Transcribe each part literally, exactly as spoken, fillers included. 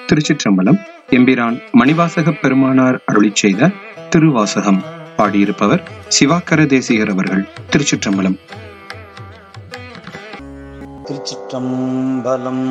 திருச்சிற்றம்பலம். எம்பிரான் மணிவாசக பெருமானார் அருளிச் செய்த திருவாசகம். பாடியிருப்பவர் சிவாக்கர தேசிகர் அவர்கள். திருச்சிற்றம்பலம். திருச்சிற்றம்பலம்.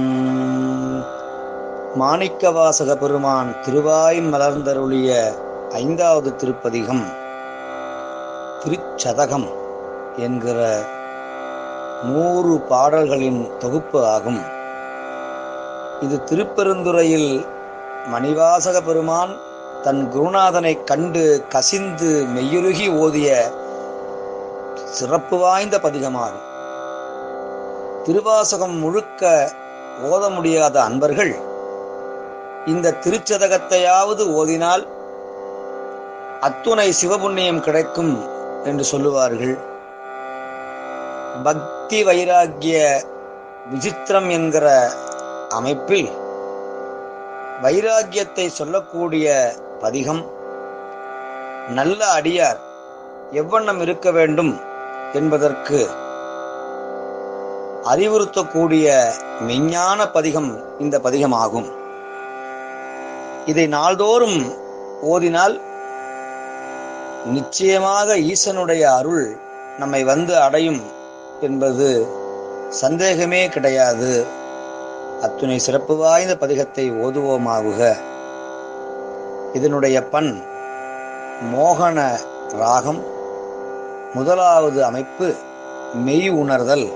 மாணிக்கவாசக பெருமான் திருவாய் மலர்ந்தருளிய ஐந்தாவது திருப்பதிகம் திருச்சதகம் என்கிற நூறு பாடல்களின் தொகுப்பு ஆகும். இது திருப்பெருந்துறையில் மணிவாசக பெருமான் தன் குருநாதனை கண்டு கசிந்து மெய்யுருகி ஓதிய சிறப்பு வாய்ந்த பதிகமாகும். திருவாசகம் முழுக்க ஓத முடியாத அன்பர்கள் இந்த திருச்சதகத்தையாவது ஓதினால் அத்துணை சிவபுண்ணியம் கிடைக்கும் என்று சொல்லுவார்கள். பக்தி வைராக்கிய விசித்திரம் என்கிற அமைப்பில் வைராக்கியத்தை சொல்லக்கூடிய பதிகம் நல்ல அடியார் எவ்வண்ணம் இருக்க வேண்டும் என்பதற்கு அறிவுறுத்தக்கூடிய மெஞ்ஞான பதிகம் இந்த பதிகமாகும். இதை நாள்தோறும் ஓதினால் நிச்சயமாக ஈசனுடைய அருள் நம்மை வந்து அடையும் என்பது சந்தேகமே கிடையாது. அத்துணை சிறப்பு வாய்ந்த பதிகத்தை ஓதுவோமாகுக. இதனுடைய பண் மோகன ராகம். முதலாவது அமைப்பு மெய் உணர்தல்.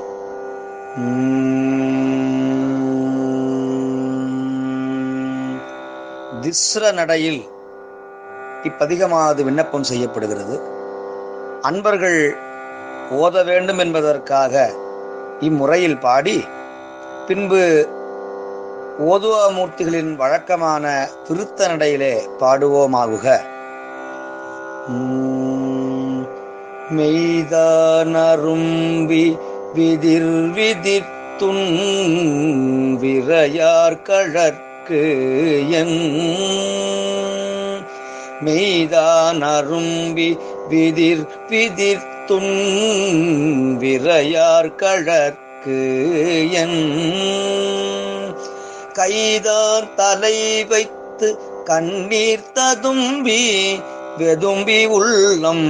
திஸ்ர நடையில் இப்பதிகமானது விண்ணப்பம் செய்யப்படுகிறது. அன்பர்கள் ஓத வேண்டும் என்பதற்காக இம்முறையில் பாடி பின்பு ஓதுவாமூர்த்திகளின் வழக்கமான திருத்த நடையிலே பாடுவோமாகுக. மெய்தானரும்பி விதிர் விதித்துன் விரையார் கழற்கு என் மெய்தானரும்பி விதிர் விதித்துன் விரையார் கழற்கு என் கைதான் தலை வைத்து கண்ணீர் ததும்பி வெதும்பி உள்ளம்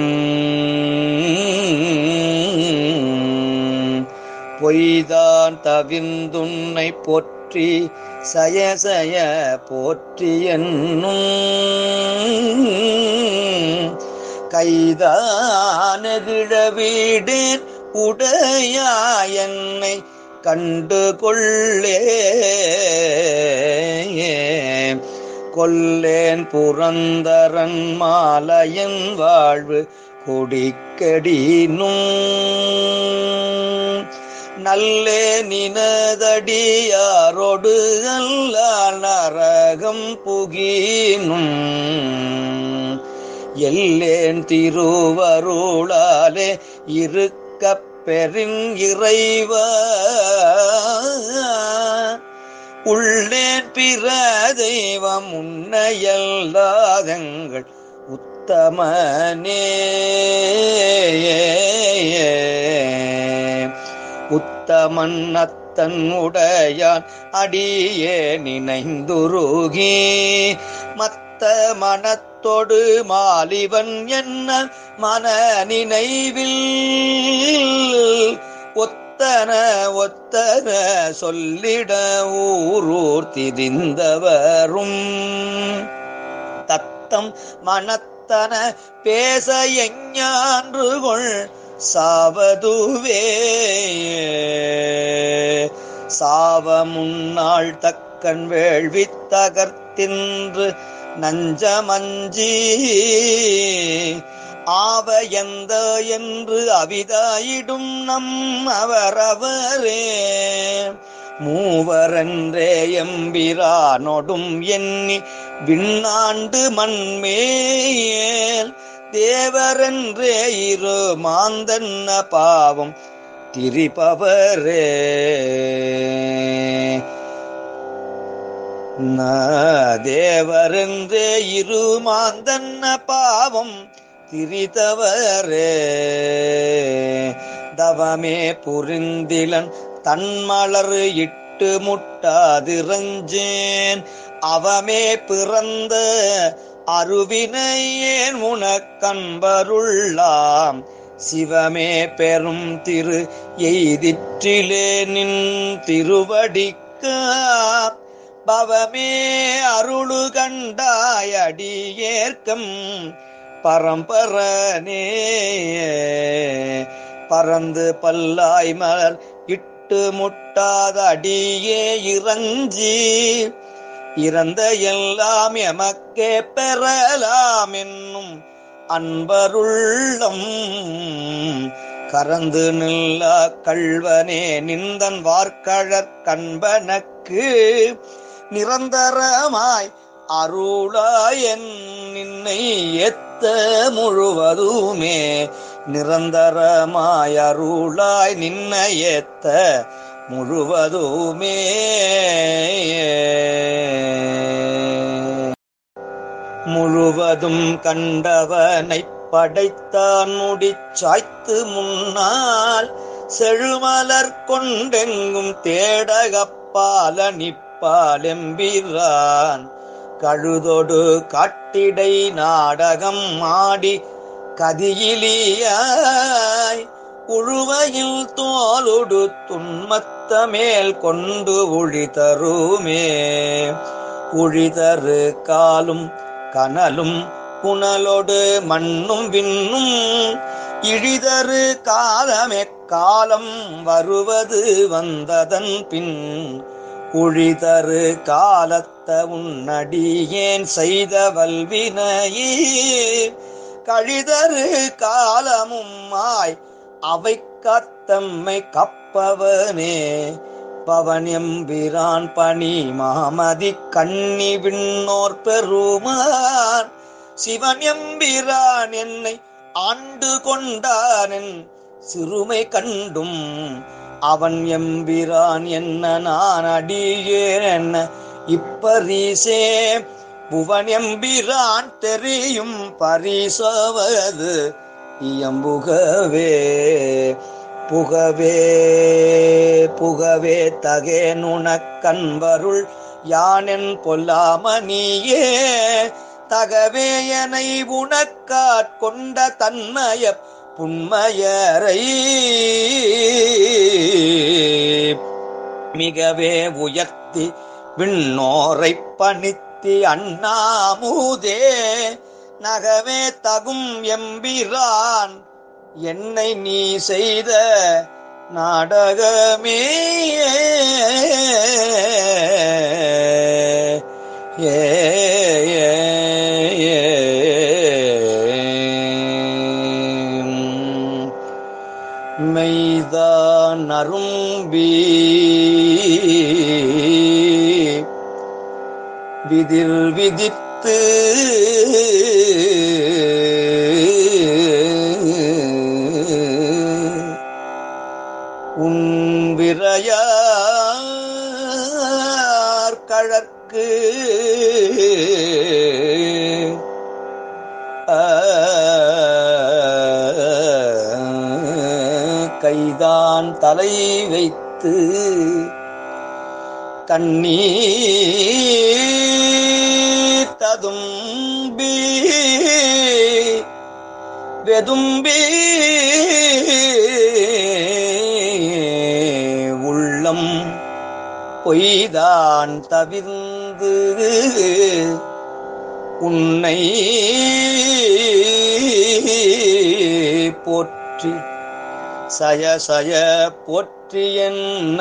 பொய்தான் தவிர்ந்துன்னை போற்றி சயசய போற்றி என்னும் கைதானெதிழ வீடேன் உடையா என்னை கண்டு கொள்ளே கொல்லேன் புரந்தரன் மாலையன் வாழ்வு கொடிக்கடினும் நல்லே நினதடியாரோடு அல்ல நரகம் புகினும் எல்லேன் திருவருளாலே இருக்க பெருங் இறைவ உள்ளேன் பிற தெய்வம் உன்னையல்லாதங்கள் உத்தமனே உத்தமன் அத்தன் உடையான் அடியே நினைந்துருகி மத்த மனத்தொடு மாலிவன் என்ன மன நினைவில் ஒத்தன ஒத்தன சொல்லிட ஊரூர் திரிந்தவரும் தத்தம் மனத்தன பேச எஞ்ஞான்றுகொள் சாவதுவே சாவ முன்னாள் தக்கன் வேள்வி தகர்த்தின்று நஞ்சமஞ்சி ஆவ எந்த என்று அவிதாயிடும் நம் அவரவரே மூவரன்றே எம்பிரானொடும் எண்ணி விண்ணாண்டு மண்மேல் தேவரென்றே இரு மாந்தன்ன பாவம் திரிபவரே தேவரென்றே இரு மாந்தன்ன பாவம் திரிதவரே தவமே புரிந்திலன் தன்மலர் இட்ட இட்டு முட்டாதிரஞ்சேன் அவமே பிறந்த அருவினையேன் உனக்கன்பருள்ளாம் சிவமே பெரும் திரு எய்திற்றிலே நின் திருவடிக்க பவமே அருளு கண்டாயடியேற்கம் பரம்பரனே பறந்து பல்லாய் மலர் இட்டு முட்டாத அடியே இறஞ்சி இறந்த எல்லாம் எமக்கே பெறலாம் என்னும் அன்பருள்ளம் கறந்து நில்ல கள்வனே நிந்தன் வார்கழற் கண்பனக்கு நிரந்தரமாய் அருளாயன் நின்னை ஏத்த முழுவதுமே நிரந்தரமாய் அருளாய் நின்னை ஏத்த முழுவதுமே. முழுவதும் கண்டவனை படைத்தான் முடிச்சாய்த்து முன்னால் செழுமலர் கொண்டெங்கும் தேடகப்பால நிப்பாலெம்பிரான் கழுதொடு காட்டிடை நாடகம் ஆடி கதியிலியாய் உழுவையில் தோலுடு துன்மத்த மேல் கொண்டு உழிதருமே உழிதரு காலும் கனலும் புனலொடு மண்ணும் விண்ணும் இழிதரு காலமெக்காலம் வருவது வந்ததன் பின் உழிதரு காலத்த உன்னடியேன் செய்த வல்வினையே கழிதரு காலமும்மாய் அவை காத்தம்மை கப்பவனே பவனெம்பிரான் பணி மாமதி கண்ணி விண்ணோர் பெருமான் சிவன் எம்பிரான் என்னை ஆண்டு கொண்டானென் சிறுமை கண்டும் அவன் எம்பிரான் என்ன நான் அடியேன் என்ன இப்பரிசே புவன் எம்பிரான் தெரியும் பரிசவது இயம்புகவே புகவே புகவே தகே நுணக்கண்வருள் யானென் பொல்லாமணியே தகவே எனை உனக்காட்கொண்ட தன்மய புன்மையரை மிகவே உயர்த்தி விண்ணோரை பணித்தி அண்ணாமுதே நகவே தகும் எம்பிரான் என்னை நீ செய்த நாடகமே ஏ மெய்தான் அரும்பி விதிர் விதித்து உன்விரையார் கழற்கு கைதான் தலை வைத்து கண்ணீர் ததும்பி வெதும்பி உள்ளம் பொய்தான் தவிர்ந்து உன்னை போற்றி சய சய போற்றி என்ன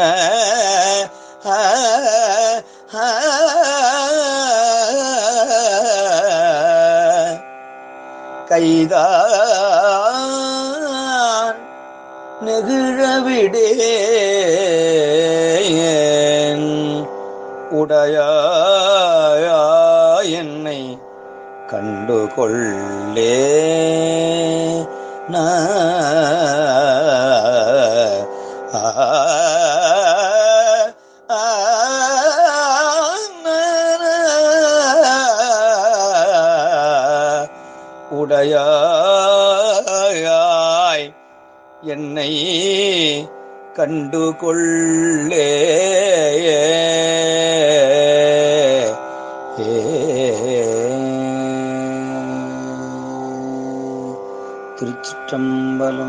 கைதான் நெகிழவிடேன் உடையா என்னை கண்டுகொள்ளே நா உடையாய் என்னை கண்டு கொள்ளே. திருச்சிற்றம்பலம்.